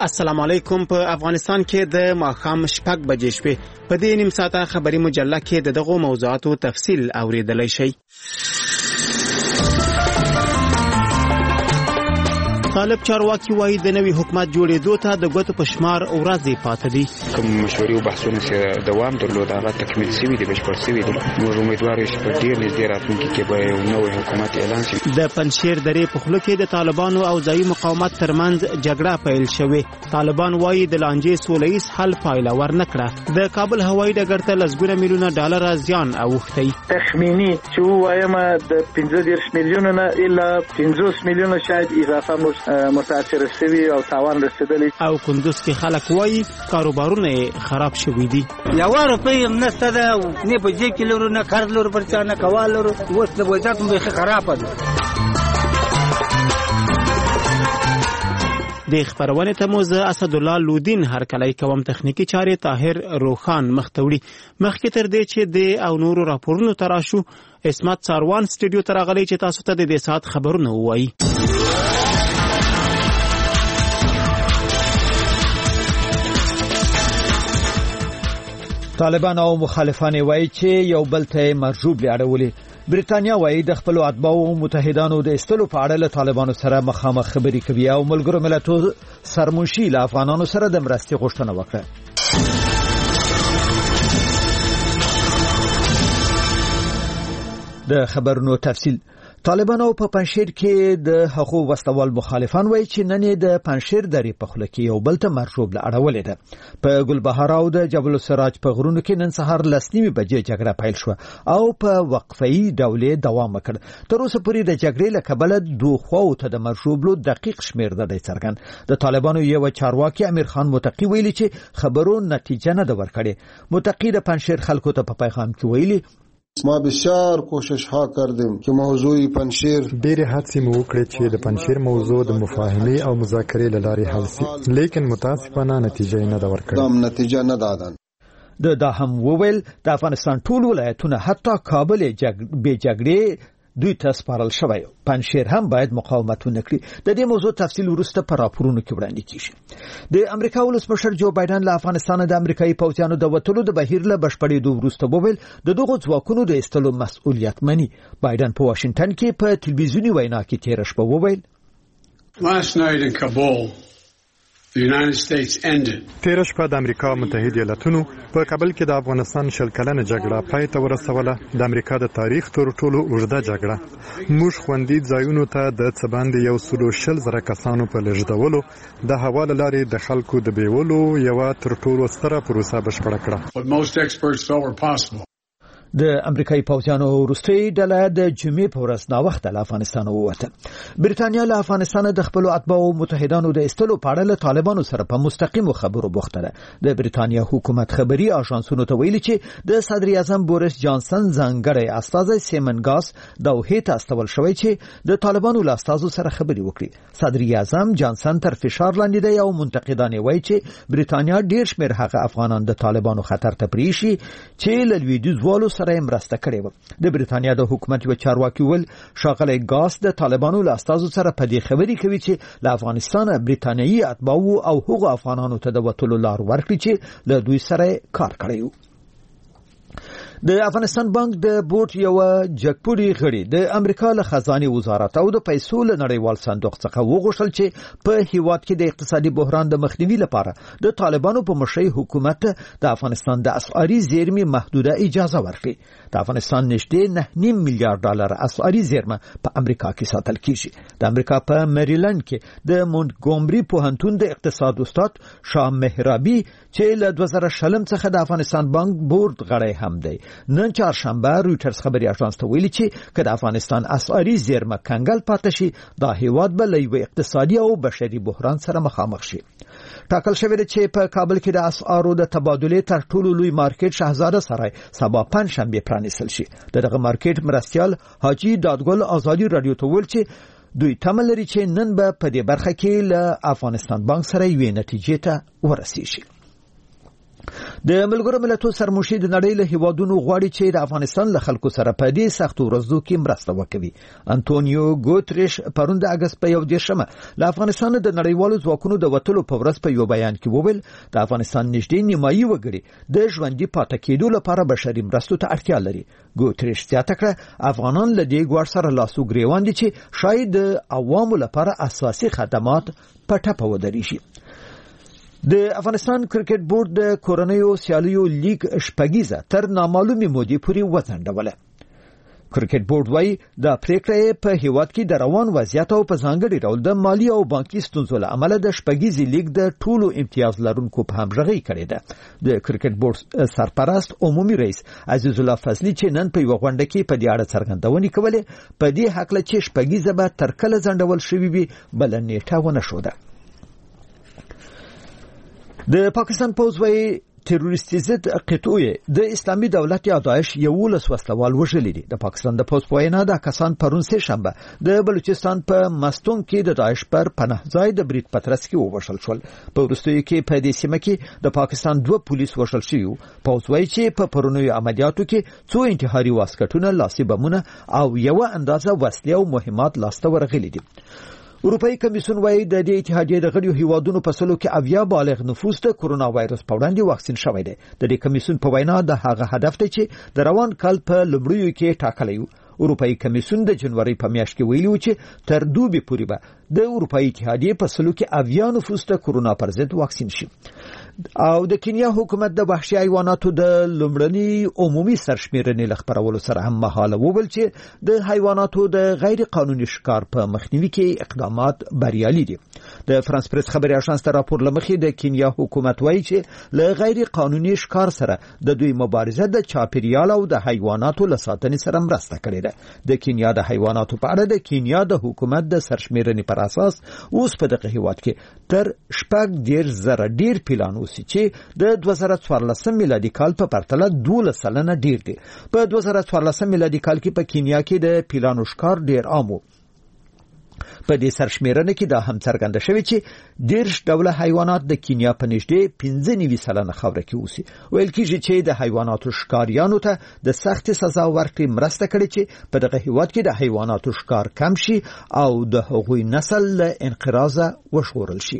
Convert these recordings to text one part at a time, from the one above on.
السلام علیکم. په افغانستان کې د ماښام 6 بجې شوې. په دې نیم ساعته خبري مجله کې دغه موضوعاتو تفصیل اوریدلای شئ. طالب چارواکي وایي د نوي حکومت جوړېدو ته د ګوتو په شمار ورځې پاتې دي. کوم مشورې او بحثونه چې دوام درلود هغه تکمیل شوي دي، بشپړ شوي دي. موږ امیدوار یو چې په ډېر نږدې راتلونکي کې به یو نوی حکومت اعلان شي. د پنجشیر درې په خوله کې د طالبانو او ځایي مقاومت ترمنځ جګړه پیل شوې. طالبان وایي د لانجې سوله ییز حل پایله ورنکړه. د کابل هوایي ډګر ته لسګونه میلیونه ډالر زیان اوښتی. تخمینی چې وایم د 15 میلیونه نه الا 50 میلیونه شاید اضافه متاثر شوی او تاوان رسیدلی. او کندوز کې خلک وایي کاروبارونه خراب شوي دي. یو روپۍ هم نشته ده، نه په جیب کې لرو، نه قرض لرو، پر چا نه کول لرو. اوس د وضعیت هم بیخي خرابه ده. د خبرونه ته مو زه اسدالله لودین هرکلی کوم. تخنیکی چارې طاهر روخان مختوړي. مخکې تر دې چې د او نورو راپورونو تراشو اسمت ساروان سټوډیو ته راغلی چې تاسو ته د دې ساعت خبرونه وایي. طالبان او مخالفان وایي چې یو بل ته مرجوب لري. بریتانیا وایي د خپل اتباعو او متحدانو د استلو په اړه له طالبانو سره مخامخ خبرې کوي او ملګرو ملتونو سرمنشي له افغانانو سره د مرستې غوښتنه وکړه. د خبرونو تفصیل. طالبان او په پنجشیر کې د حقوق وسوال مخالفان وایي چې نن د پنجشیر درې په خوله کې یو بل ته مرجوب لړولې ده. په ګلبهار او د جبل السراج په غرونو کې نن سهار 10:30 بجې جګړه پیل شو او په وقفه‌ای ډول دوام وکړ. تر اوسه پورې د جګړې له کبله دوه خواو ته د مرجوبلو دقیق شمیر ده څرګند. د طالبانو یو چارواکي امیر خان متقی ویلي چې خبرو نتیجه نه ده ورکړې. متقی د پنجشیر خلکو ته په پیغام کې ویلي ما بسیار کوشش ها کردیم که موضوع پنجشیر ډېرې هڅې مو وکړې چې د پنجشیر موضوع د مفاهمې او مذاکرې له لارې حل شي، لیکن متاسفانه نتیجه نه ده ورکړې. نتیجه نه دادن. دا هم وویل د افغانستان ټول ولایتونه حتی کابل به جګړې دوی ته سپارل شوی. پنجشیر هم باید مقاومت ونکړي. د دې موضوع تفصیل وروسته پر راپورونو کې وړاندې کیږي. د امریکا ولسمشر جو بایدن له افغانستان د امریکایي پوځیانو د وټلو د بهیر له بشپړېدو وروسته وویل د دغو ځواکونو د ایستلو مسؤلیت مني. بایدن په واشنگټن کې په تلویزیوني وینا کې تیر شپه وویل Last night in Kabul the United States ended. تیر شپه د امریکا متحده ایالاتونو په کابل کې د افغانستان شل کلنه جګړه پای ته ورسوله. د امریکا د تاریخ تر ټولو اوږده جګړه. موږ خوندي ځایونو ته د څه باندې 160,000 کسانو په لېږدولو د هوا له لارې د خلکو د بیولو یوه تر ټولو ستره پروسه بشپړه کړه. What most experts felt were possible. د امریکایي پوځیانو وروستۍ ډله د جمعې په ورځ ناوخته له افغانستان ووته. بریتانیا له افغانستان د خپل اتباعو متحدانو د ایستلو په اړه له طالبانو سره په مستقیمو خبرو بوخته ده. د بریتانیا حکومت خبري اژانسونو ته ویلي چې د صدر اعظم بوریس جانسن ځانګړی استازی سیمن ګاس دوحې ته استول شوی چې د طالبانو له استازو سره خبري وکړي. صدر اعظم جانسن تر فشار لاندې دی او منتقدان وایي چې بریتانیا ډیر شمیر هغه افغانان د طالبانو خطر ته پریشي چې له لویدیځ والو سره مرسته کړې و. د بریتانیا د حکومت یو چارواکي ول شاغلی ګاس د طالبانو له استازو سره په دې خبري کوي چې له افغانستان بریتانیایی اتباعو او هغو افغانانو ته د وټلو لار ورکړي چې له دوی سره کار کړی و. د افغانستان بانک د بورډ یو جګپوړي غړي د امریکا له خزانه وزارت او د پیسو له نړیوال صندوق څخه وغوښتل چې په هیواد کې د اقتصادي بحران د مخنیوي لپاره د طالبانو په مشرۍ حکومت د افغانستان د اسعاري زیرمې محدوده اجازه ورکړي. د افغانستان نږدې 9.5 میلیارډ ډالر اسعاري زیرمه په امریکا کې ساتل کیږي. د امریکا په میریلند کې د مونټګومري پوهنتون د اقتصاد استاد شاه مهرابي چې له 2000 څخه د افغانستان بانک بورډ غړی هم دی نن چهارشنبه رويټرز خبري اژانس ته ویلي چې کله افغانستان اسعاري زیرمه کنګل پاتې شي دا هیواد به له اقتصادي او بشري بحران سره مخامخ شي. ټاکل شوی دی چې په کابل کې د اسعارو د تبادلې تر ټولو لوی مارکیټ شهزاده سرای سبا پنځشنبه پرانیستل شي. دغه مارکیټ مرستيال حاجی دادګل آزادی رادیو ته ویل چې دوی تمه لري چې نن به په دې برخه کې له افغانستان بانک سره یوې نتیجې ته ورسیږي. د ملګرو ملتونو سرمشر د نړۍ له هیوادونو غواړي چې د افغانستان له خلکو سره په دې سختو ورځو کې مرسته وکړي. انټونیو ګوتریش پرون د اگست په 1 له افغانستان د نړیوالو ځواکونو د وټلو په ورځ په یو بیان کې وویل د افغانستان نږدې نیمایي وګړي د ژوندۍ پاتې کېدو لپاره بشري مرستو ته اړتیا لري. ګوتریش زیاته کړه افغانان له دې ګواښ سره لاس وګریوان دي چې شاید د عوامو لپاره اساسي خدمات په ټپه ودرېږي. د افغانستان کرکټ بورډ د کورنیو سیالیو لیگ شپږیزه تر نامعلومه مودې پورې وځنډوله. کرکټ بورډ وايي د پریکړې په هیواد کې د روان وضعیت او په ځانګړي ډول د مالی او بانکي ستونزو له امله د شپږیزې لیگ د ټولو امتیاز لرونکو په همغږي کړې ده. د کرکټ بورډ سرپرست عمومي رئیس عزیز الله فضلی چې نن په یو غونډه کې په دې اړه څرګندونې کولې په دې حق له چې شپږیزه به تر کله ځنډول شوې وي بل نیټه ونه شوه. د پاکستان پوځ وايي تروریستي ضد قطعه د اسلامي دولت یا داعش یو وسوسلوال وژلي دي. د پاکستان د پوځ په وینا د کسان پرون سه شنبه د بلوچستان په مستون کې د داعش پر پناه ځای د بریټ پترس کې ووژل شول. په وروستیو کې په دې سیمه کې د پاکستان 2 پولیس وژل شوي. پوځ وايي چې په پرونیو عملیاتو کې څو انتحاري واسکټونه، لاسي بمونه او یو اندازه وسلې او مهمات لاسته ورغلي دي. اروپאי کمیسیون وايي د دې اتحادیې د غړو هیوادونو په سلو کې اویا بالغ نفوس ته کرونا وایرس په وړاندې واکسین شوی دی. د دې کمیسیون په وینا د هغه هدف دی چې د روان کال په لومړیو کې ټاکلی و. اروپאי کمیسیون د جنوري په میاشت کې ویلي و چې تر دوبي پورې به د اروپאי اتحادیې په سلو کې اویا نفوس ته کرونا پر ضد واکسین شي. او د کینیا حکومت د وحشي حیواناتو د لومړني عمومي سرشمیرنې لخبرولو سره هم مهاله وویل چې د حیواناتو د غیر قانوني ښکار په مخنیوي کې اقدامات بریالي دي. د فرانس پریس خبري اژانس ته راپور لمخې د کینیا حکومت وایي چې له غیر قانوني ښکار سره د دوی مبارزه د چاپیریال او د حیواناتو له ساتنې سره مرسته کړې ده. د کینیا د حیواناتو په اړه د کینیا د حکومت د سرشمیرنې پر اساس اوس په دغه هیواد کې تر 14,000 ډیر پیلان چې د 2014 میلادي کال په پرتله 12% ډیر دي. په 2014 میلادي کال کې په کینیا کې د پیلانو ښکار ډیر عام و. په دې سرشمیرنه کې دا هم څرګنده شوی چې ډیر ډول حیوانات د کینیا په نږدې 15% خاوره کې اوسي. ویل کېږي چې د حیواناتو ښکاریانو ته د سخت سزا ورکړې مرسته کړې چې په دغه هیواد کې د حیواناتو ښکار کم شي او د هغوی نسل له انقراضه وژغورل شي.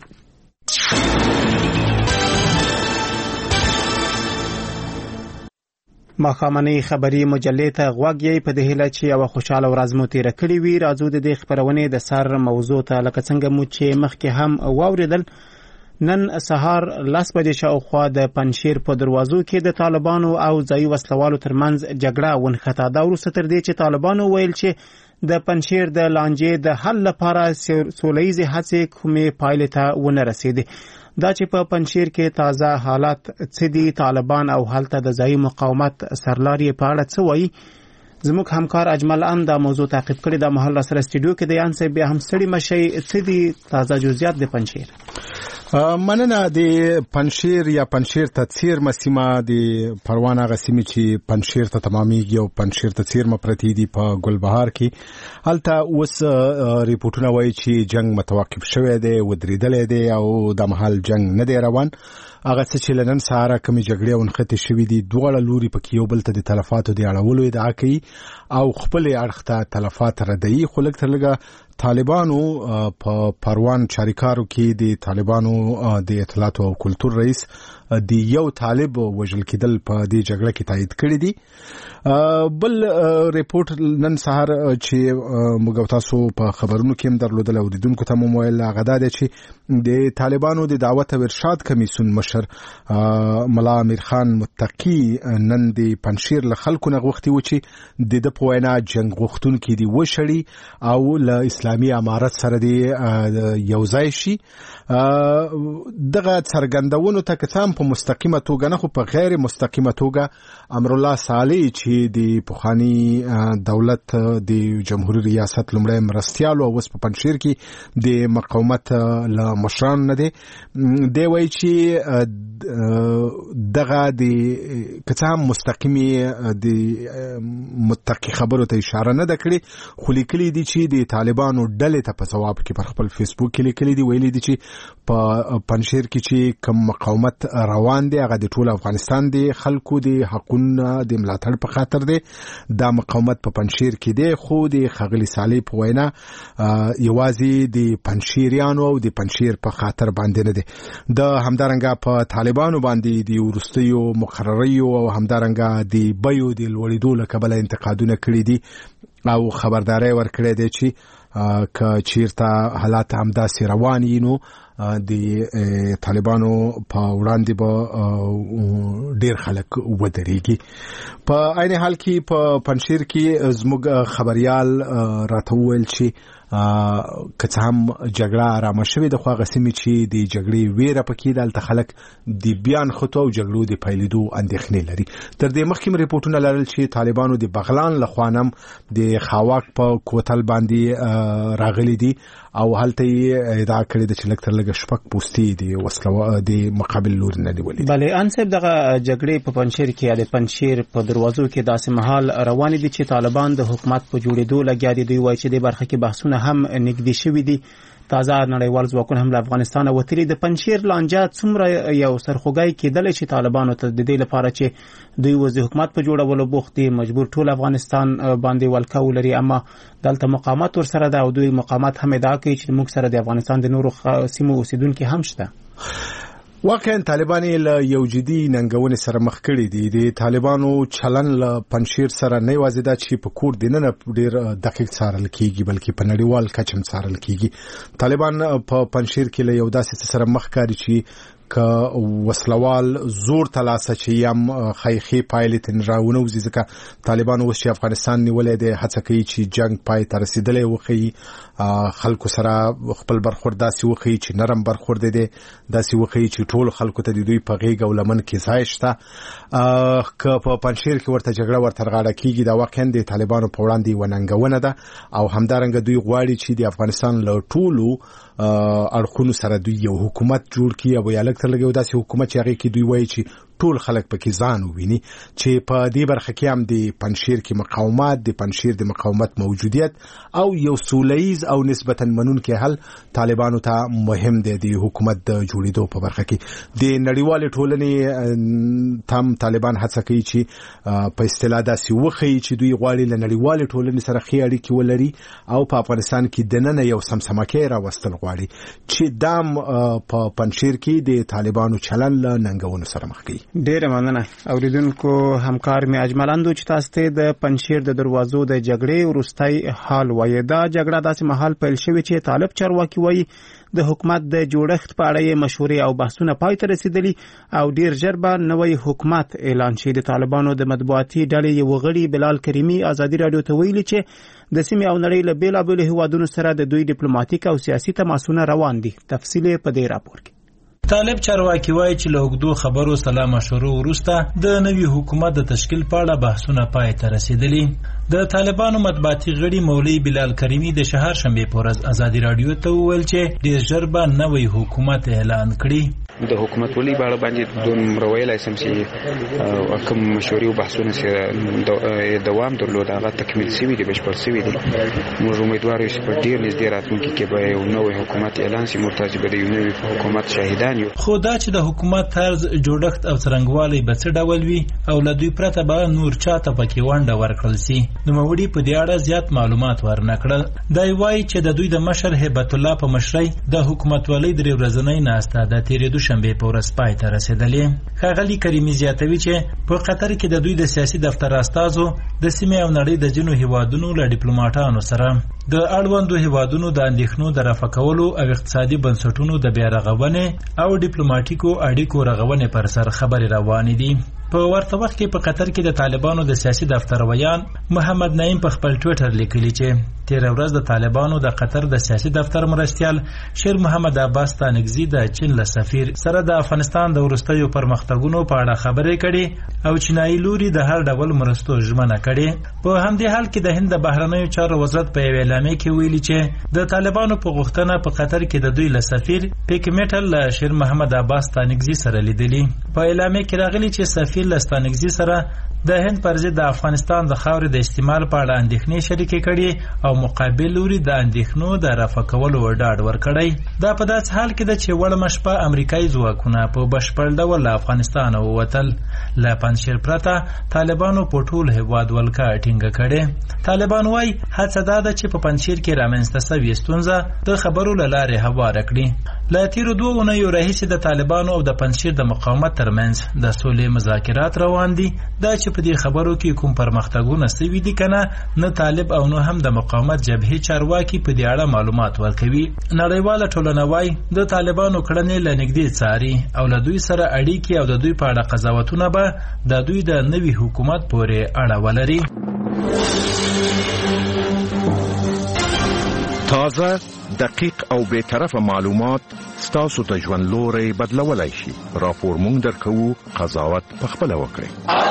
ماښامنۍ خبري مجلې ته غوږ یې په دې هیله چې یو خوشاله ورځ مو تیر کړی وي. راځو د دې خبرونې د سر موضوع ته لکه څنګه مو چې مخکې هم واوریدل. نن سهار 10 بجې شاوخوا د پنشیر په دروازو کې د طالبانو او ځایي وسلوالو ترمنځ جګړه ونښته. دا وروسته تر دې چې طالبانو ویل چې د پنشیر د لانجې د حل لپاره سولهییزې هڅې کومې پایلې ته ونه رسېدې. دا چې په پنشیر کې تازه حالات څه دي، طالبان او هلته د ځایي مقاومت سرلاري په اړه څه وایي. زموږ همکار اجمل ام دا موضوع تعقیب کړی. د محل سره استودیو کې د یان صاحب بیا هم ستړي مشي څه دي تازه جزئیات د پنشیر. مننه. د پنشیر یا پنشیر ته څیرمه سیمه د پروانه غسیمه چې پنشیر ته تمامېږي او پنشیر ته څیرمه پرتی دي په ګلبهار کې. هلته اوس ریپورتونه وایي چې جنگ متوقف شوی دی، ودرېدلی دی او د محل جنگ نه دی روان. هغه څه چې لنن سهار کمی جګړې ونښتې شوې دي، دواړه لوري پکې یو بل ته د تلفاتو د اړولو ادعا کوي او خپل اړخ ته تلفات ردوي. خو لږ تر لږه طالبانو په پروان چاریکارو کې د طالبانو د اطلاعات او کلتور رئیس د یو طالب وژل کېدل په دې جګړه کې تایید کړی دي. بل ریپورت نن سهار چې موږ تاسو په خبرونو کې هم درلودل او اوریدونکو ته مو ویل هغه دا دی چې د طالبانو د دعوت او ارشاد کمیسیون مشر ملا امیر خان متقی نن د پنشیر له خلکو نه غوښتي و چې د په وینا جنگ غوښتونکي دي وشړي او له اسلامي امارت سره دی یو ځای شي. دغه څرګندونو ته کتام په مستقیمه توګه نه خو په غیر مستقیمه توګه امرالله صالح چې د پخوانی دولت د جمهوریت ریاست لومړی مرستیال او اوس په پنشیر کې د مقاومت له مشران نه دی وایي چې دغه د کتام مستقیمي د متقی خبرو ته اشاره نه کړې، خو لیکلي دي چې د طالبانو ډلې ته په ځواب کې پر خپل فیسبوک کې لیکلي دي، ویلي دي چې په پنشیر کې چې کوم مقاومت روان دی هغه د ټول افغانستان دی خلکو دی حقوقو د ملاتړ په خاطر دی دا مقاومت په پنشیر کې دی خو د خغلی صالح په وینا یوازې د پنشیریانو او د پنشیر په خاطر باندې نه دی د همدارنګه په طالبانو باندې د ورستیو مقرریو او همدارنګه د بیو د لوړېدو له کبله انتقادونه کړي دي او خبرداري ورکړې ده چې که چیرته حالات همداسې روان وي نو د طالبانو په وړاندې به ډیر خلک ودرېږي په عین حال کې په پنشیر کې زموږ خبريال راته وویل چې که هم جګړه آرامه شوې د خو هغه سیمې چې د جګړې ویره پکې دلته خلک د بیان خطو او جګړو د پیلېدو اندېښنې لري تر دې مخکې رپورټونه لرل چې طالبانو د بغلان له خوانم د خاواک په کوتل باندې راغلي دي او هلته ادعا کړې ده چې لکه لږ شپږ پوستي دي وسله د مقابل لور نه نیولې بلې انصب دغه جګړې په پنشیر کې د پنشیر په دروازو کې داسې مهال روان دي چې طالبان د حکومت په جوړېدو لګیا دي دوی وایي چې د برخه کې بحثونه هم نږدې شوي دي تازه نړیوال ځواکونه هم له افغانستان وتلي د پنشیر لانجه څومره یو سرخوږی کېدلی چې طالبانو ته د دې لپاره چې دوی وز د حکومت په جوړولو بوخت دي مجبور ټول افغانستان باندې ولکه ولري اما دلته مقامات ورسره ده او دوی مقامات هم ادعا کوي چې موږ سره د افغانستان د نورو سیمو اوسیدونکو هم شته واقعا طالبان له یو جدي ننګونې سره مخ کړي دي د طالبانو چلن له پنشیر سره نه یوازې دا چې په کور دینه ډیر دقیق څارل کیږي بلکې په نړیوال کچم څارل کیږي طالبان په پنشیر کې له یو داسې سره مخ کاری چې که وسلوال زور تلاسه چې یم خیخي پایلې تن راونه وزي ځکه طالبان اوس چې افغانستان نیولې ده هڅه کوي چې جنگ پای ته رسیدلې وخی خلکو سره خپل برخورد داسې وخی چې نرم برخورد دي داسې وخی چې ټول خلکو ته د دوی په غیږ او لمن کې ځای شته که په پنشیر کې ورته جګړه ورته غاړه کیږي دا واقعا د طالبانو په وړاندې وننګونه ده او همدارنګه دوی غواړي چې د افغانستان له ټولو اړخونو سره دوی یو حکومت جوړ کړي او یا لکه لګو داسې حکومت چې هغه کې دوی وایي چې ټول خلک پکې ځان وویني چې په دې برخه کې هم د پنشیر کې مقاومت د پنشیر د مقاومت موجودیت او یو سولهیز او نسبتا منونکي حل طالبانو ته مهم دی د حکومت د جوړېدو په برخه کې د نړیوال ټولنې تام طالبان هڅه کوي چې په اصطلاح داسې وخی چې دوی غواړي له نړیوال ټولنې سره ښې اړیکې ولري او په افغانستان کې دننه یو سمسمکه راوستل غواړي چې دام په پنشیر کې د طالبانو چلن له ننګونو سره مخ کوي ډیره مننه اوریدونکو همکار می اجملاندو چې تاسو ته د پنشیر د دروازو د جګړې ورستۍ حال وایي دا جګړه داسې محل پیل شوې چې طالب چارواکي وایي د حکومت د جوړښت په اړه مشورې او بحثونه پای ته رسیدلي او ډیر ژر به نوې حکومت اعلان شي د طالبانو د مطبوعاتي ډلې یو غړي بلال کریمي ازادي رادیو ته ویلي چې د سیمې او نړۍ له بیلابېلو هیوادونو سره د دوی ډیپلوماټیک او سیاسي تماسونه روان دي تفصیل په دې راپور کې طالب چارواکي وایي چې له اوږدو خبرو سلا مشورو وروسته د نوي حکومت د تشکیل په اړه بحثونه پای ته رسیدلي د طالبانو مطبوعاتي غړي مولوي بلال کریمي د شهر شنبه په ورځ ازادي رادیو ته وویل چې ډیر ژر به نوې حکومت اعلان کړي د حکومت ولې باندې باندې دوم رویل اسم چې کوم مشورې او بحثونه سره دوام درلود هغه تکمیل شوی دی بشپړ شوی دی موږ امیدوار یو چې په ډیر نږدې راتلونکي کې به یو نوې حکومت اعلان شي مرتضی به یو نوې حکومت شاهدان یو خو دا چې د حکومت طرز جوړښت او څرنګوالي به څه ډول وي او له دوی پرته به نور چاته پکې ونډه ورکړل شي نوموړي په دې اړه زیات معلومات ورنکړل دا وایي چې د دوی د مشر هیبت الله په مشرۍ د حکومتولۍ درې ورځنۍ ناسته د تیرېدو شنبه په ورځ پای ته رسیدلې ښاغلي کریمي زیاتوي چې په قطر کې د دوی د سیاسي دفتر استازو د سیمې او نړۍ د ځینو هیوادونو له ډیپلوماټانو سره د اړوندو هیوادونو د اندېښنو د رفع کولو او اقتصادي بنسټونو د بیا رغونې او ډیپلوماټیکو اړیکو رغونې پر سر خبرې روانې دي په ورته وخت کې په قطر کې د طالبانو د سیاسي دفتر ویان محمد نعیم په خپل ټویټر لیکلی چې تیر ورځ د طالبانو د قطر د سیاسي دفتر مرستیال شیر محمد عباس تانگزی د چین له سفیر سره د افغانستان د وروستیو پرمختګونو په اړه خبرې کړي او چینایي لوري د هر ډول مرستو ژمنه کړي په همدې حال کې د هند د بهرنیو چارو وزارت په یو اعلامیه کې ویلي چې د طالبانو په غوښتنه په قطر کې د دوی له سفیر پیک میټل له شیر محمد عباس تانگزی سره لیدلی په اعلامیه کې راغلي چې سفیر وکیل لستانګزي سره د هند پر ضد د افغانستان د خاورې د استعمال په اړه اندېښنې شریکې کړي او مقابل لوري د اندېښنو د رفع کولو ډاډ ورکړی. دا په داسې حال کې ده چې وړمه شپه امریکایي ځواکونه په بشپړ ډول له افغانستانه ووتل. له پنجشیر پرته طالبانو په ټول هېواد ولکه ټینګه کړې. طالبان وایي هڅه دا ده چې په پنجشیر کې رامنځته سوې ستونزه د خبرو له لارې هواره کړي. له تیرو 2 اونیو راهیسې د طالبانو او د پنجشیر د مقاومت ترمنځ د سولې مذاکرات روان دي. دا چې په دې خبرو کې کوم پرمختګونه سوي دي کنه نه طالب او نه هم د مقاومت جبهې چارواکي په دې اړه معلومات ورکوي. نړیواله ټولنه وایي د طالبانو کړنې له نږدې څاري او له دوی سره اړیکې او د دوی په اړه قضاوتونه به د دوی د نوي حکومت پورې اړه ولري. تازه، دقیق او بی‌طرفه معلومات ستاسو ته ژوند لوري بدلولای شي. راپور مونږ درکوو، قضاوت پخپله وکړئ.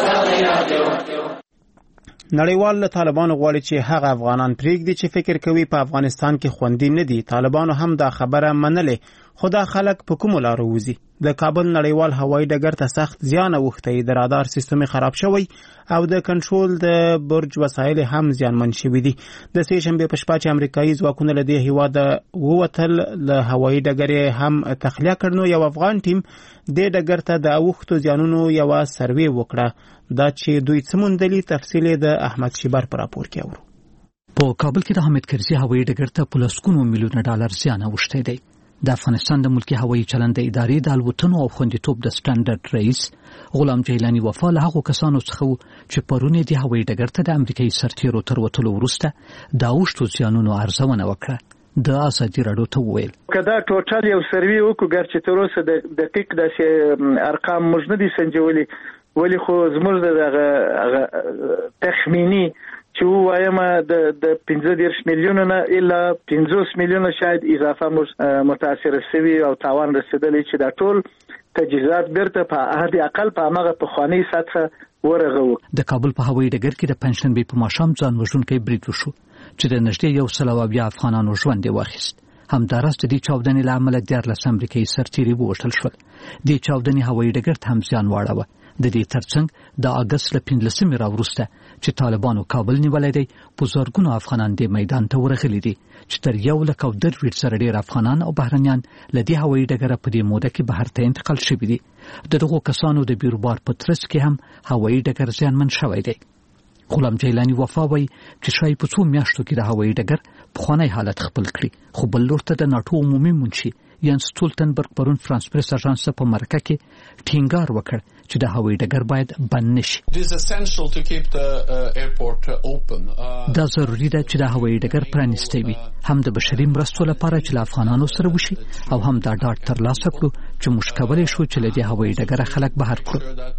نړیوال له طالبانو غواړي چې هغه افغانان پرېږدي چې فکر کوي په افغانستان کې خوندي نه دي. طالبانو هم دا خبره منلې، خو دا خلک په کومو لارو وځي؟ د کابل نړیوال هوایي ډګر ته سخت زیان اوښتی، د رادار سیستم خراب شوی او د کنټرول د برج وسایل هم زیانمن شوي دي. د سې شنبې په شپه چې امریکایي ځواکونه له دې هېواده ووتل، له هوایي ډګر هم تخلیه کړ، نو یو افغان ټیم دې ډګر ته د اوښتو زیانونو یوه سروې وکړه. دا چې دوی څه موندلي تفصیل د احمد شیبر په راپور کې اورو. په کابل کې د حامد کرزي هوایي ډګر ته په لسګونو میلیونه ډالر زیان اوښتی دی. د افغانستان د ملکی هوایي چلند ادارې د الوتنو او خوندیتوب د سټانډرډ رئیس غلام جیلانی وفا له هغو کسانو څخه چې پرون د هوایي ډګر ته د امریکایي سرتیرو تر وتلو وروسته د اوښتو زیانونو ارزونه وکړه. د ازادي راډیو ته وویل کدا ټوټال یو سروي وکړو ګر چې تر اوسه د دقیق د ارقام موږ نه دي سنجولي، ولی خو زموږ د تخمینی چې وایم د 15 میلیونه نه الا 50 میلیونه شاید اضافه متاثر شوی او تاوان رسیدلی چې دا ټول تجهیزات بیرته په حد اقل په هغه پخوانی سطح ورغو. د کابل په هوایي ډګر کې د پنځشنبې په ماښام ځان وژونکی برید وشو چې د نږدې 100 افغانانو ژوند واخیست. همداراز د دې چاودنې له امله 14 امریکایي سرتیري ووژل شول. د چاودنې هوایي ډګر ته هم زیان واړوه. د دې ترڅنګ د اگست له 15 راوروسته چې طالبانو کابل نیولای دی، په زرګونو افغانان د میدان ته ورغلي دي چې تر 1.2 سره ډیر افغانان او بهرنیان له دې هوایي ډګره په دې موده کې بهر ته انتقال شوي دي. دغه کسانو د بیروبار په ترڅ کې هم هوایي ډګر زیانمن شوی دی. غلام جیلانی وفا وایي چې شاید په څو میاشتو کې د هوایي ډګر پخوانی حالت خپل کړي، خو بل لور ته د ناټو عمومي منشي یانس سټولټنبرګ پرون فرانس پریس اژانس په مرکه کې ټینګار وکړ چې د هوایي ډګر باید بند نشي. دا ضروري ده چې د هوایي ډګر پرانیستی وي، هم د بشري مرستو لپاره چې له افغانانو سره وشي او هم دا ډاډ ترلاسه کړو چې موږ کولی شو چې له دې هوایي ډګره خلک بهر کړو.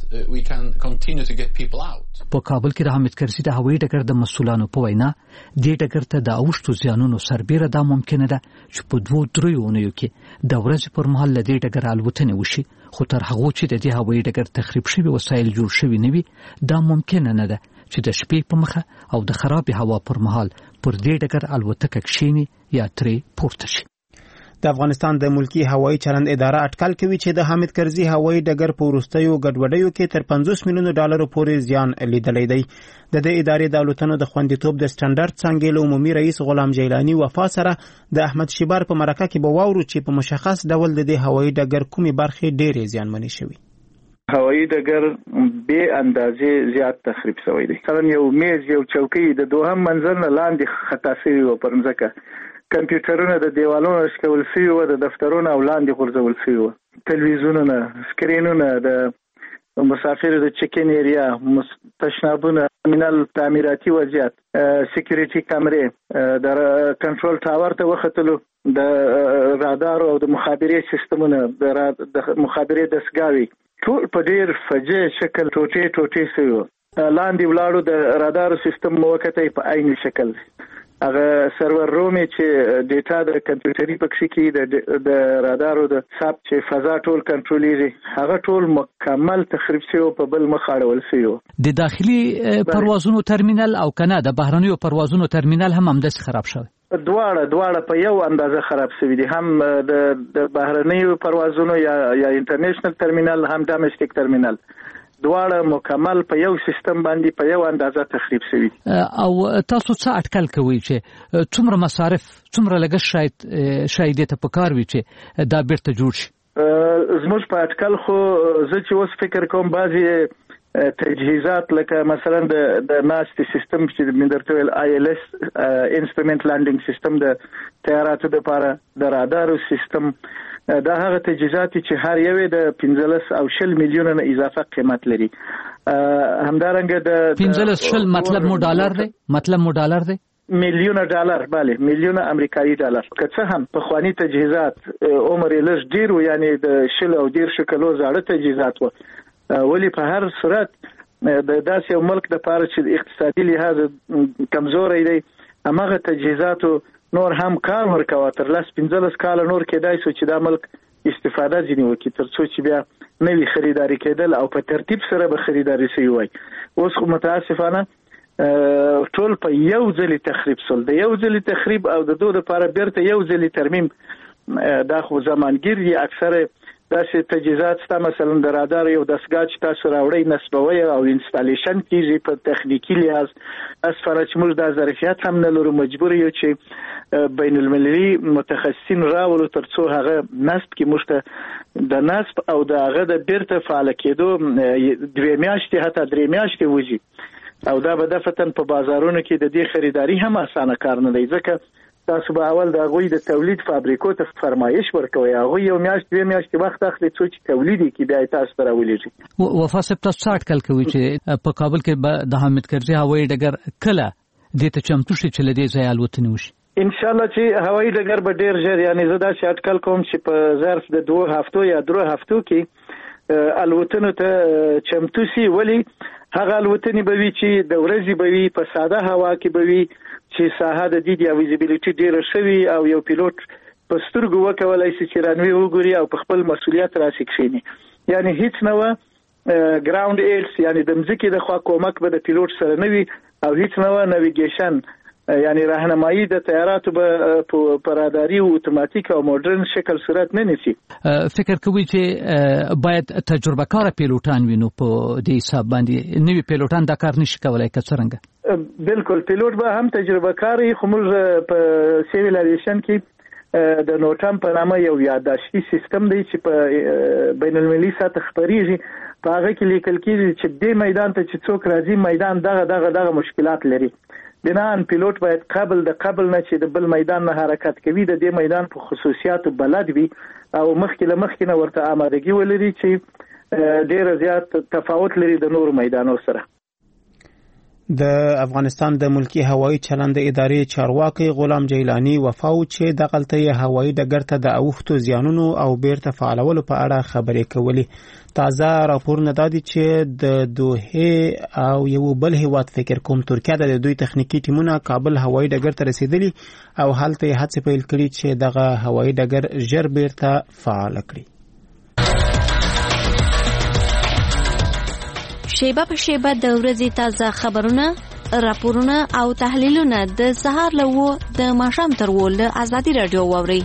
په کابل کې د حامد کرزي د هوایي ډګر د مسؤلانو په وینا دې ډګر ته د اوښتو زیانونو سربیره دا ممکنه ده چې په 2-3 اونیو کې د ورځې پر مهال له دې ډګر الوتنې وشي، خو تر هغو چې د دې هوایي ډګر تخریب شوي وسایل جوړ شوي نه وي، دا ممکنه نه ده چې د شپې په مخه او د خرابې هوا پر مهال پر دې ډګر الوتکه کښیني یا ترې پورته شي. د افغانستان د ملکی هوایي چلند اداره اټکل کوي چې د حامد کرزي هوایي ډګر په وروستیو ګډوډیو کې تر 50 میلیونو ډالرو پورې زیان لیدلی دی. د دې ادارې د الوتنو د خوندیتوب د سټانډرډ څانګې له عمومي رئیس غلام جیلانی وفا سره د احمد شیبر په مرکه کې به واورو چې په مشخص ډول د دې هوایي ډګر کومې برخې ډېرې زیانمنې شوي. هوایي ډګر به اندازې زیات تخریب شوی دی. مثلا یو میز یو چوکۍ د دوهم منزل نه لاندې خطا شوی و، پر ځمکه کمپیوټرونه د دیوالونو شکول شوي و، د دفترونو او لاندې غورځول شوي و، تلویزیونونه، سکرینونه، د مسافرو د چکین ایریا، تشنابونه، ترمینل تعمیراتي وضعیت، سکیورټي کامرې، د کنټرول ټاور ته وختلو، د رادار او د مخابرې سیستمونه، د مخابرې دستګاوې ټول په ډیر فجیع شکل ټوټې شوي و. لاندې ولاړو د رادار سیستم موقتی په عین شکل هغه سرور روم چې ډیټا د کمپیوټري پکې کې د رادارو د ساب چې فضا ټول کنټرولېږي هغه ټول مکمل تخریب شوی په بل مخ اړول شوی. د داخلي پروازونو ترمینل او کنه د بهرنیو پروازونو ترمینل هم همداسې خراب شوی. دواړه په یو اندازه خراب شوی دي، هم د بهرنیو پروازونو یا انټرنیشنل ترمینل هم ډومېسټیک ترمینل. دواړه مکمل په یو سیستم باندې په یو اندازه تخریب شوي. او تاسو څه اټکل کوئ چې څومره مصارف څومره لګښت شاید ته پکار وي چې دا بیرته جوړ شي؟ زموږ په اټکل خو زه چې اوس فکر کوم بعضی تجهیزات لکه مثلا د ناستي سیستم چې من درته ویل ILS انسټرومنت لانډینګ سیستم د طیاراتو لپاره د رادار سیستم دا هغه تجهیزات چې هر یو د 15 او 20 میلیونه نه اضافه قیمت لري. همدارنګه د 15 مطلب مو ډالر دی میلیونه ډالر، بله میلیونه امریکایي ډالر. که څه هم په خواني تجهیزات عمر یې لږ ډیر و، یعنی د 10 او 13 کلو زاړه تجهیزات و، ولی په هر صورت د داسې یو ملک د پاره چې اقتصادي لحاظ کمزوري دی همغه تجهیزاتو نور هم کار ورکوه تر 15 کال نور کېدای شو چې دا ملک استفاده ځینې وکړي تر څو چې بیا نوی خریداري کېدل او په ترتیب سره به خریداري شوی وای. اوس خو متاسفانه ټول په یو ځل تخریب شول. د یو ځل تخریب او د دوه لپاره بیرته یو ځل ترمیم دا خو زمانګیر دي. اکثره داسې تجهیزات ستا مثلا د رادار یو دستګاه چې تاسو راوړئ نصبوي او انسټالیشن کیږي په تخنیکی لحاظ اسفاره چې موږ د ظرفیت هم نه لرو، مجبور یو چې بین المللي متخصصین راولو تر څو هغه نصب کې موږ ته د نصب او د هغه د بیرته فعال کېدو 2 میاشتې حتی 3 میاشتې وځي او دا به دفتن په بازارونو کې د دې خریداري هم اسانه کار نه دی، ځکه تاسو به اول د غوی د تولید فابریکو ته فرمایش ورکوي، هغه یو میاشت 2 میاشتې وخت اخلي څو چې تولید کې بیا تاسو ته راولېږي. وفا صاحب تاسو څه اټکل کوئ چې په کابل کې د حامد کرزي هوایي ډګر کله دې ته چمتو شي چې له دې ځایه الوتنې وشي؟ ان شاء الله چې هوایي ډګر به ډیر ژر، یعنی زه داسې اټکل کوم چې په ظرف د 2 هفتو یا 3 هفتو کې الوتنو ته چمتو شي. ولی هغه الوتنې به وي چې د ورځې به وي په ساده هوا کې به وي چې ساحه د دید یا ویزیبیلیټي ډیره شوي او یو پیلوټ په سترګو وکولای شي چې رانوي وګوري او په خپل مسؤلیت راسي کښیني. یعنی هیڅ نه و ګراوند ایډز، یعنی د مځکې د خوا کومک به د پیلوټ سره نه وي او هیڅ نه و ناویګیشن، یعنی راهنمایي د طیاراتو به په راداري او اتوماتیک او مدرن شکل صورت نه نیسي. فکر کوي چې باید تجربه کار پیلوټان وینو په دې حساب باندې نوی پیلوټان دا کار نشي کولای که څنګه؟ بالکل پیلوټ به هم تجربه کاری، خو موږ په سیویل ایویشن کې د نوټم په نامه یو یادداشتي سیستم دی چې په بین المللي سطح خبريږي، په هغه کې لیکل کېږي چې د میدان ته چې څوک راځي میدان دغه مشکلات لري. بنان پیلوټ باید قبل نه چې د بل میدان نه حرکت کوي د دې میدان په خصوصیاتو بلد وي او مخکې نه ورته آمادګي ولري چې ډیر زیات تفاوت لري د نور میدانونو سره. د افغانستان د ملکی هوایی چلند ادارې چارواکي غلام جیلانی وفاو چې د غلطي هوایی ډګر ته د اوښتو زیانونو او بیرته فعالولو په اړه خبرې کولې. تازه راپورونه دادي چې د دوحه او یو بل هیواد فکر کوم ترکیه د دوی تخنیکی ټیمونه کابل هوایی ډګر ته رسیدلی او هلته هڅې پیل کړي چې دغه هوایی ډګر ژر بیرته فعال کړي. شیبه په شیبه د ورځې تازه خبرونه، راپورونه او تحلیلونه د سهار له 9 د ماښام تر 10 له ازادي رادیو واوري.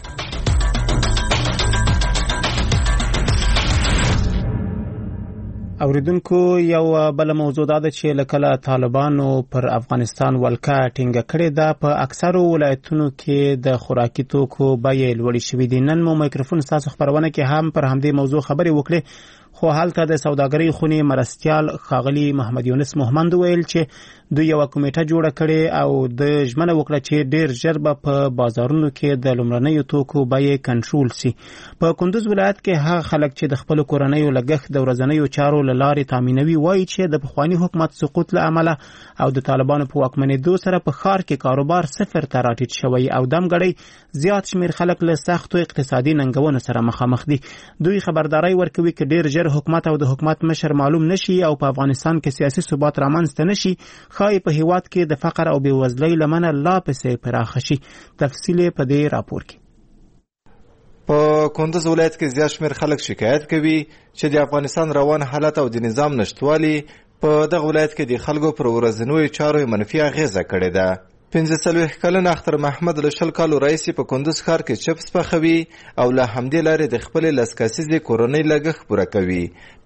اوریدونکو یو بل موضوع ده چې لکه طالبانو پر افغانستان ولکه ټینګه کړې ده، په اکثرو ولایتونو کې د خوراکي توکو بیې لوړې شوې دي. نن مو مایکروفون تاسو خبرونه کې هم پر همدې موضوع خبرې وکړې، خو حالته د سوداګرۍ خونې مرستيال خاغلی محمد یونس محمد ویل چې دوی یو کمیټه جوړه کړې او د ژمنه وکړه چې ډیر ژر به په بازارونو کې د لومړنیو توکو بیې کنټرول شي. په کندوز ولایت کې هغه خلک چې د خپل کورنیو لګښت د ورځنیو چارو لارې تامینوي وایي چې د پخوانی حکومت سقوط له امله او د طالبانو په واکمنېدو سره په ښار کې کاروبار صفر ته راټیټ شوی او دمګړی زیات شمیر خلک له سختو اقتصادي ننګونو سره مخامخ دي. دوی خبرداري ورکوي چې ډیر ژر حکومت او د حکومت مشر معلوم نشي او په افغانستان کې سیاسي ثبات رامنځته نشي، خای په هیواد کې د فقر او بېوزلۍ لمنه لا پسې پراخه شي. تفصیل په دې راپور کې. په کندوز ولایت کې زیات شمیر خلک شکایت کوي چې د افغانستان روان حالت او د نظام نشټوالي په دغه ولایت کې د خلکو پر ورځنیو چارو منفي اغیزه کړې ده. 45 کلن اختر محمد له 20 کالو رئیس په کندوز ښار کې چپس پخوي او له همدې لارې د خپل لسکاسیزې کورنۍ لګښت پوره کوي.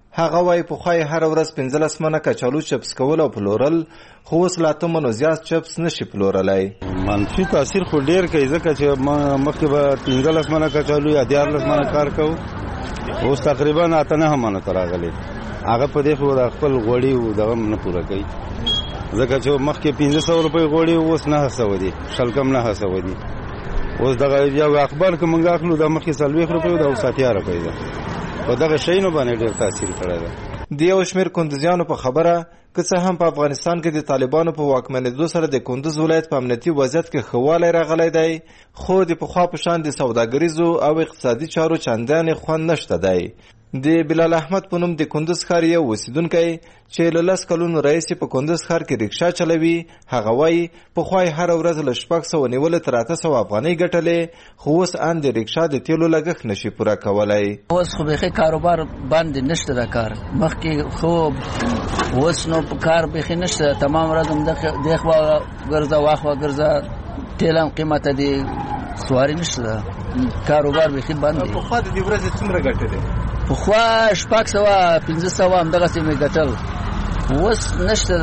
هغه وايي پخوای هر ورځ 15 منه کچالو چپس کول او پلورل خو اوس لا 8 منو زیات چپس نشي پلورلای. منفي تاثیر خو ډیر کوي ځکه چې مخکې به 15 منه کچالو یا 14 منه کار کوو، اوس تقریبا 8 منه تراغلي. هغه په دې خو د خپل غوړي او دغه نه پوره کوي ځکه چې مخکې 1500 روپۍ غوړي اوس 900 دي، شلکم 900 دي. اوس دغه یو اخبار که مونږ اخلو د مخکې 40 روپۍ او 70 روپۍ ده. په دغه شی نو باندې ډېر تاثیر کړی ده. د یو شمېر کندوزیانو په خبره که څه هم په افغانستان کې د طالبانو په واکمنېدو سره د کندوز ولایت په امنیتي وضعیت کې ښه والی راغلی دی، خو د پخوا په شان د سوداګریزو او اقتصادي چارو چندانې خوند نشته دی. د بلال احمد په نوم د کندوز ښار یو اوسیدونکی چې له 10 کلونو راهیسې په کندوز ښار کې رکشا چلوي، هغه وایي پخوا یې هره ورځ له 600 نیولو تر 800 افغانۍ ګټلې، خو اوس ان د رکشا د تیلو لګښت نشي پوره کولی. اوس خو بیخي کاروبار باندې نشته د کار، مخکې خو اوس نو په کار بیخي نشته، تمام ورځ همدغه خوا ګرځه واخوا ګرځه، تیل هم قیمته دی، سواري نشته، کاروبار بیخي بند دی. پخوا د دې ورځې څومره ګټلې؟ پخوا 600 همدغسې مې ګټل، اوس نشته،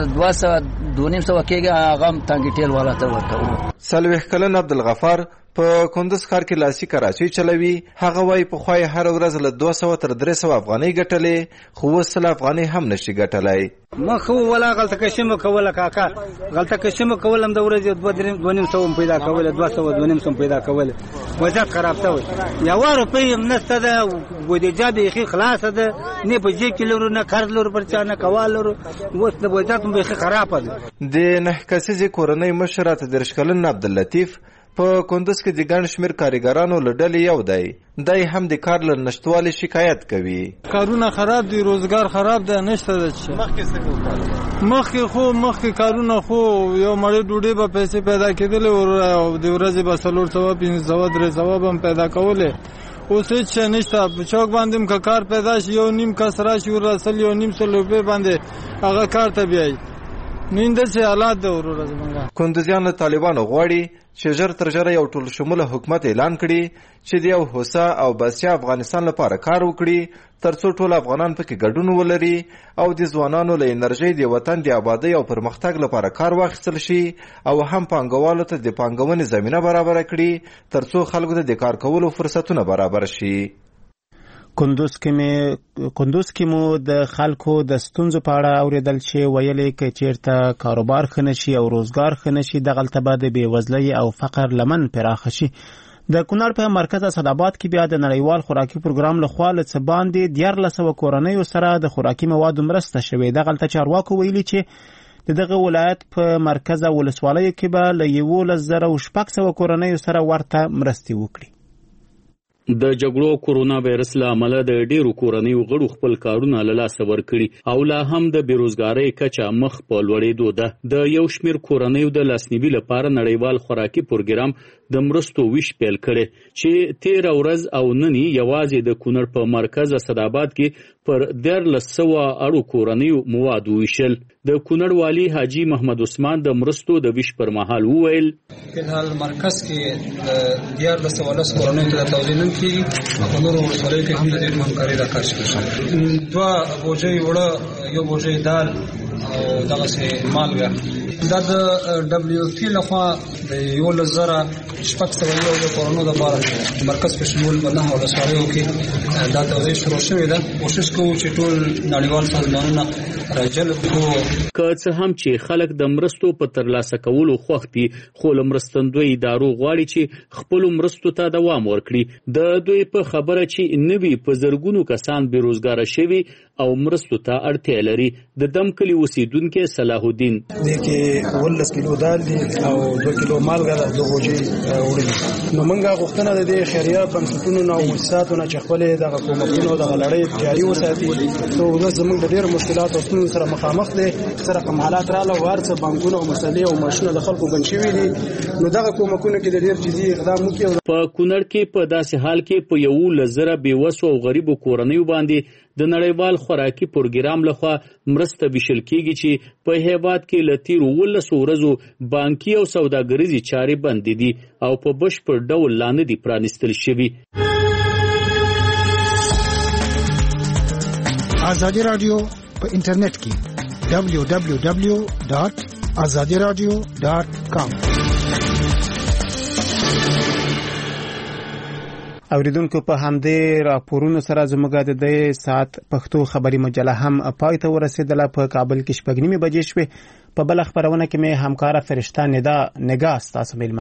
200 کېږي، هغه هم تانګې تیل والا ته ورکوو. 40 کلن عبدالغفار په کندوز ښار کې لاسي کراچۍ چلوي. هغه وایي پخوا یې هره ورځ له 200 تر 300 افغانۍ ګټلې، خو اوس 100 افغانۍ هم نشي ګټلی. ما خو ولا غلطه کشمه کوله کاکا، غلطه کشمه کول هم د ورځې 2.5 پیدا کوله، 2.5 پیدا کوله، وضعیت خراب شوی. یو روپۍ هم نشته ده، بودیجه بیخي خلاصه ده، نه په جیب کې لرو نه قرض لرو پر چا نه کوال لرو، اوس د وضعیت هم بیخي خرابه ده. د 9 کسیزې کورنۍ مشر 30 کلن عبداللطیف په کندوز کې د ګڼ شمېر کارګرانو له ډلې یو دی. دی هم د کار له نشتوالي شکایت کوي. کارونه خراب دي، روزګار خراب دی، نشته ده. مخکې څه کوو؟ مخکې کارونه خو یو مړۍ ډوډۍ به پیسې پیدا کېدلې او د ورځې به 400 500 300 به هم پیدا کولې. اوس هېڅ شی نشته. په چوک باندې هم که کار پیدا شي، یو نیم کس راشي ورسل 1.5 روپۍ باندې هغه کار ته بیایي. نو همداسې حالات ده وروره زموږ. کندوزیان له طالبانو غواړي چې ژر تر ژره یو ټول شموله حکومت اعلان کړي چې د یو هوسا او بسیا افغانستان لپاره کار وکړي، ترڅو ټول افغانان پکې ګډون ولري او د ځوانانو له انرژۍ د وطن د آبادۍ او پرمختګ لپاره کار واخیستل شي، او هم پانګوالو ته د پانګونې زمینه برابره کړي، ترڅو خلکو ته د کار کولو فرصتونه برابر شي. کندوز کې مو د خلکو د ستونزو په اړه اوریدل چې ویلې کې چیرته کاروبار ښه نشي او روزګار ښه نشي، دغلته به د بېوزلۍ او فقر لمن پراخه شي. د کونړ په مرکز اسداباد کې بیا د نړیوال خوراکي پروګرام لخوا له څه باندې 1400 کورنیو سره د خوراکي موادو مرسته شوې. دغلته چارواکو ویلي چې دغه ولایت په مرکز ولسوالیو کې به له 11,600 کورنیو سره ورته مرستې وکړي. د جګړو کورونا وایرس له امله د ډیرو کورنیو غړو خپل کارونه له لاسه ورکړي او لا هم د بیروزګارۍ کچه مخ په لوړېدو ده. د یو شمېر کورنیو د لاسنیوي لپاره نړیوال خوراکي پروګرام د مرستو ویش پیل کړي چې 13 ورځ او نننی یوازې د کونړ په مرکز اسداباد کې پر 1300 اړو کورنیو مواد ویشل. د کونړ والی حاجی محمد عثمان د مرستو د ویش پر مهال وویل په حال مرکز کې د 1300 کورنیو ته توزیع نن کیږي، په نورو ولسوالیو کې هم د دې همکاري راکړل شوې. 2 بوجۍ وړه، یو بوجۍ دال او دغسې مالګه. دا د WFP لخوا د 11,601 کورنیو لپاره مرکز په شمول په 9 ولسوالیو کې دا توزیع شروع شوې ده. کوشش کوو چې ټول نړیوال سازمانونه راجلب کړو. که څه هم چې خلک د مرستو په ترلاسه کولو خوښ دي، خو له مرستندوی ادارو غواړي چې خپلو مرستو ته دوام ورکړي. د دوی په خبره چې نوي په زرګونو کسان بیروزګاره شوي او مرستو ته اړتیا لري. د دم کلي اوسیدونکي صلاح الدین دې کې 12 کیلو دال دي او 2 کیلو مالګه د 2 بوجۍ وړي. نو موږ غوښتنه د دې خیریه بنسټونو او مؤسساتو نه چې خپل د حکومتونو د لړۍ جاري وساتي. نو زموږ د ډېر مشکلات او ستونزو سره مخامخ دي. سره کوم حالات رااله ورڅ بانکونه او مسلې او ماشینونه د خلکو بند شوي دي. نو دغه کومکونه کې د ډېر جدي اقدام وکړي. په کونړ کې په داسې حال کې په 1,000 بېوسو او غریبو کورنیو باندې د نړیوال خوراکي پروګرام لخوا مرسته ویشل کېږي چې په هیواد کې له تیرو 19 ورځو بانکي او سوداګریزي چارې بندې دي او په بشپړ ډول لا نه دي پرانیستل شوي. ازادي رادیو په انټرنیټ کې www.azadiradio.com. اوریدونکو په همدې راپورونو سره زموږ د ساعت پښتو خبري مجله هم پای ته ورسېدله. په کابل کې 6:30 بجې شوې. په بل خبرونه کې مې همکاره فرشته ندا نگاه ستاسو